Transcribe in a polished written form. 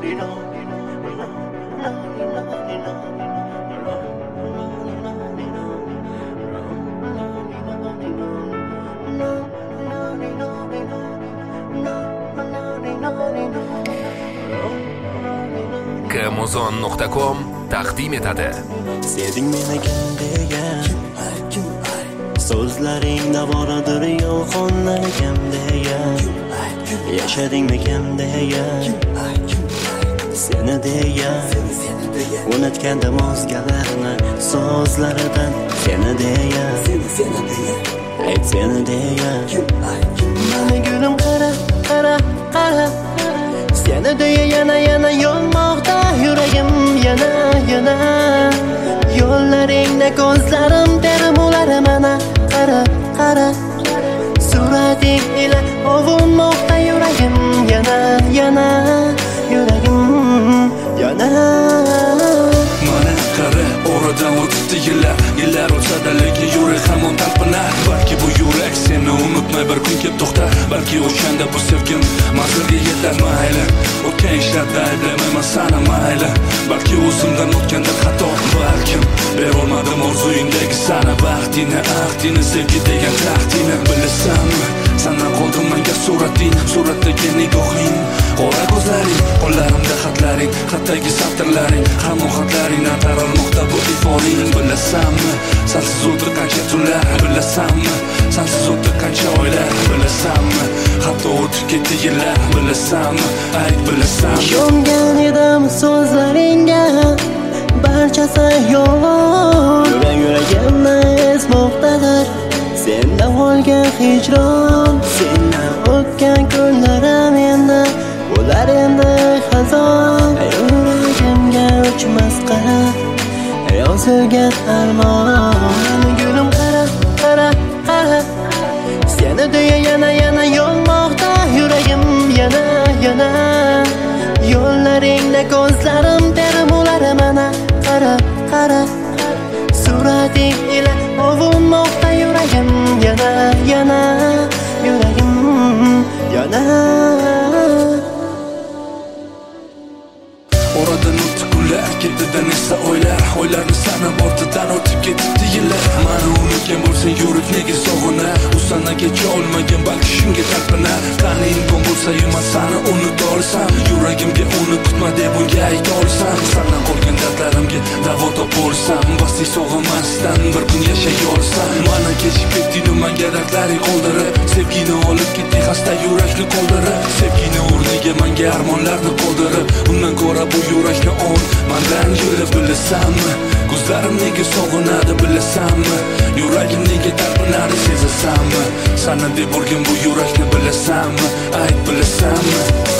Kmuzon.com taqdim etadi. Sevding meni kim degan? So'zlaringda boradir yolg'onlar kim degan? Yashadingmi kim degan? Seni degan. Unutgandim o'zgalarni so'zlaridan seni degan. Ayt seni degan. Meni gulim qara, qara, qara. Seni deya yana yonmoqda yuragim yana yo'llaringda ko'zlarim terim ular mana qara qara surating ila ovunmoqda yuragim yana yuragim yana mana qara oradan o'tdi yillar o'tsa-da lekin yurak hamon talpinar. Balki bu yurak seni unutmay bir kun kelib to'xtar. Balki o'shanda bu sevgim manzilga yetar. Mayli o'tgan ishlarda ayblamayman sana mayli. Balki o'zimdan o'tganda xato balkim berolmadim orzuyingdagi sana baxtini ahdini sevgi degan taxtini. Bilasanmi sandan qoldim menga suratdagi nigohing qora ko'zlaring qo'llarimda xatlaring xatdagi satrlaring hamon xatlaringdan taralmoqda bu iforing. Bilasanmi sensiz o'tdi qancha tunlar bilasanmi sensiz o'tdi qancha oylar bilasanmi hatto o'tib ketdi yillar bilasanmi ayt bilasanmi yongan edim so'zlaringga barchasi yo'q yuragimni ezmoqdadir sendan olgan hijron sendan o'tgan kunlarim endi ular endi xazon yuragimga o'chmas qara yozilgan armon gulim qara qara qara seni deya yana yonmoqda yuragim yana yo'llaringda ko'zlarim terim ular mana qara qara surating ila ovunmoqda yuragim yana yuragim yana oradan o'tdi kunlar ketidan esa oylarni sanab ortidan o'tib ketibdi yillar. Mani unutgan bo'lsang yurak nega sog'inar? U sana kecha olmagan balki shunga talpinar. Qani imkon bo'lsa man sani unuta olsam yuragimga uni kutma deb unga ayta olsam sandan qolgan dardlarimga davo topa olsam basti sog'inmasdan bir kun yashay olsam. Mana kechib ketding menga dardlaring qoldirib sevgini olib ketding xasta yurakni qoldirib sevgini o'rniga menga armonlarni qoldirib undan ko'ra bu yurakni ol mendan yurib bilasanmi ko'zlarim nega sog'inadi bilasanmi yuragim nega talpinadi sezasanmi sana deb urgan bu yurakni bilasanmi ayt bilasanmi